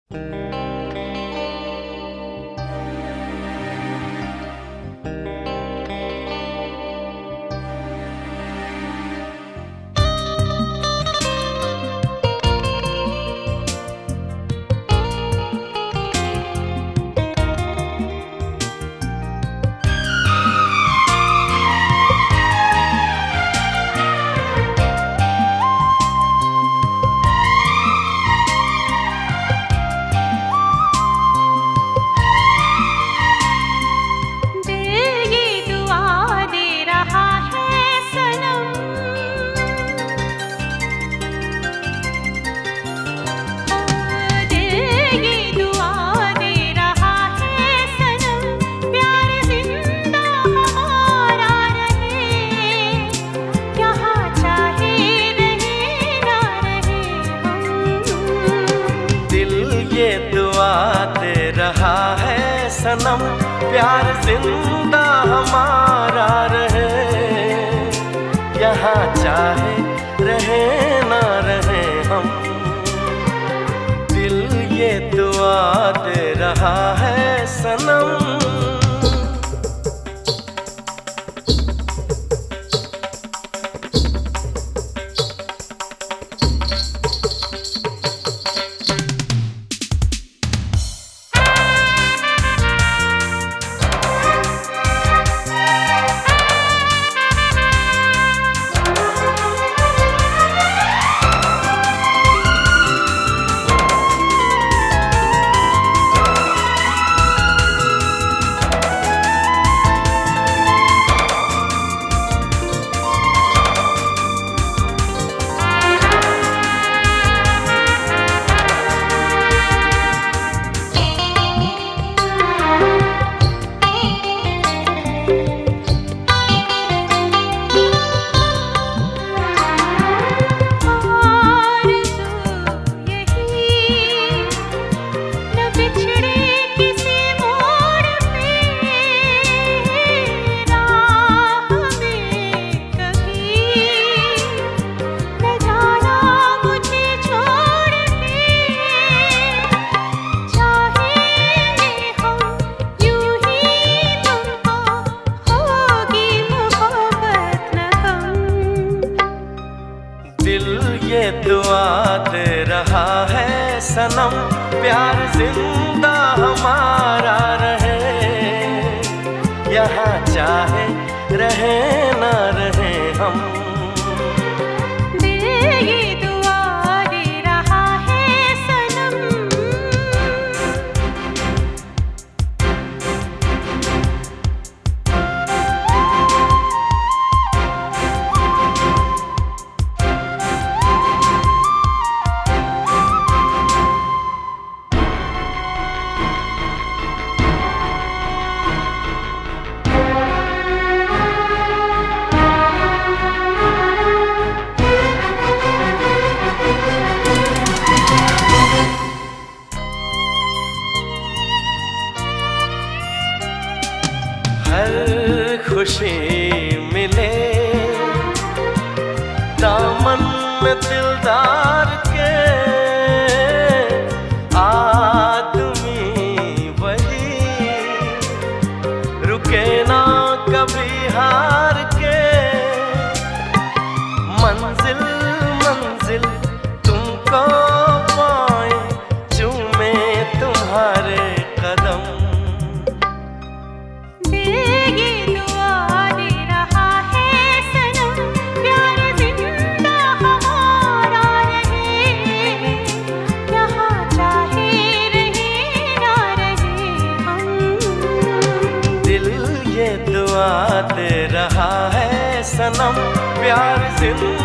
सनम प्यार जिंदा हमारा रहे, यहाँ चाहे रहे ना रहे हम। दिल ये दुआ दे रहा है सनम। ये दुआ दे रहा है सनम प्यार जिंदा हमारा रहे, यहाँ चाहे रहे ना रहे हम। हर खुशी मिले दामन में दिलदार के, आदमी वही रुके ना कभी हार के। मंजिल मंजिल तुमको पाए चूमे तुम्हारे कदम। दुआ दे रहा है सनम प्यार जिंदा